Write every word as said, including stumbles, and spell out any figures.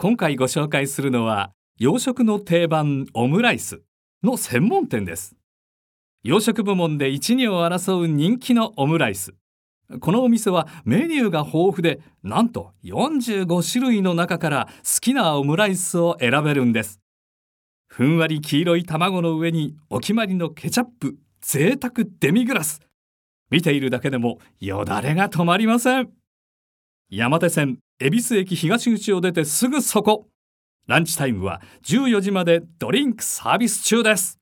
今回ご紹介するのは洋食の定番オムライスの専門店です。洋食部門で一二を争う人気のオムライス。このお店はメニューが豊富で、なんとよんじゅうごしゅるいの中から好きなオムライスを選べるんです。ふんわり黄色い卵の上にお決まりのケチャップ、贅沢デミグラス。見ているだけでもよだれが止まりません。山手線恵比寿駅東口を出てすぐそこ。ランチタイムはじゅうよじまでドリンクサービス中です。